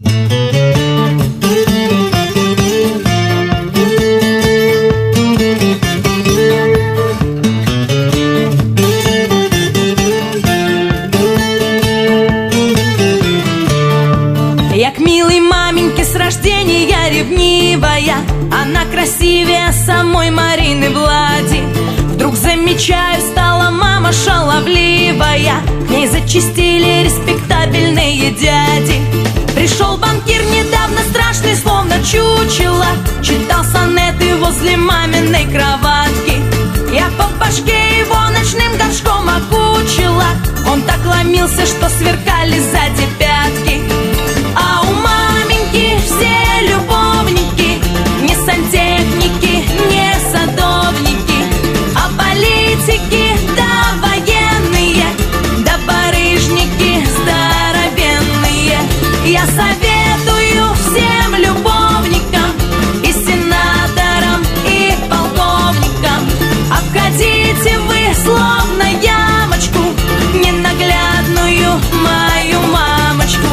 Я к милой маменьке с рождения ревнивая, она красивее самой Марины Влади. Вдруг замечаю, стала мама шаловливая, к ней зачастили респектабельные дяди. Пришел банкир недавно страшный, словно чучело, читал сонеты возле маминой кроватки. Я по башке его ночным горшком окучила, он так ломился, что сверкали сзади пятки. А у маменьки все любовники, не сантехники, не садовники, а политики да военные, да барыжники здоровенные. Я советую всем любовникам, и сенаторам, и полковникам, обходите вы словно ямочку ненаглядную мою мамочку.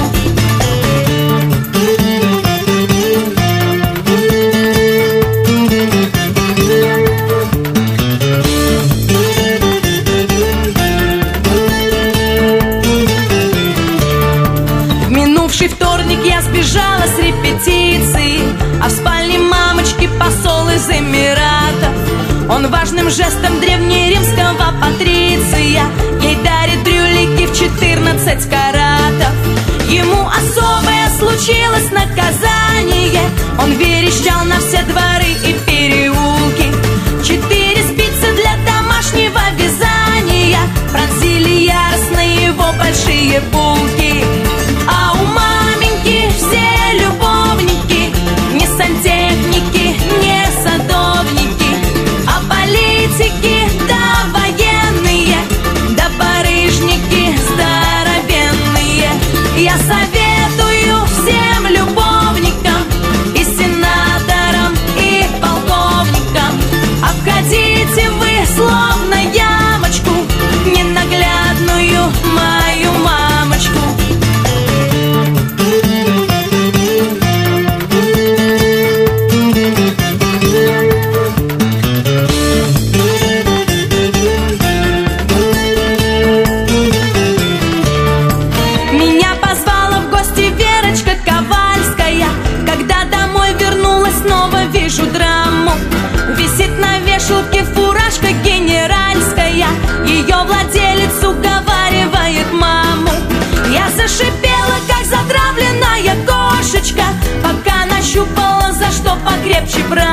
Вторник я сбежала с репетиции, а в спальне мамочки посол из Эмиратов. Он важным жестом древнеримского патриция ей дарит брюлики в 14 каратов. Ему особое случилось наказание, он верещал на все дворы и переулки. 4 спицы для домашнего вязания пронзили яростно его большие булки. А у маменьки все любовники, не сантехники, не садовники, а политики да военные, да барыжники здоровенные. Я советую всем любовникам, и сенаторам, и полковникам, обходите вы словно ямочку ненаглядную мою мамочку. Меня позвала в гости Верочка Ковальская. Когда домой вернулась, снова вижу драму. Висит на вешалке фуражка генеральская, ее владелец уговаривает маму. Я зашипела, как затравленная кошечка, пока нащупала, за что покрепче брать.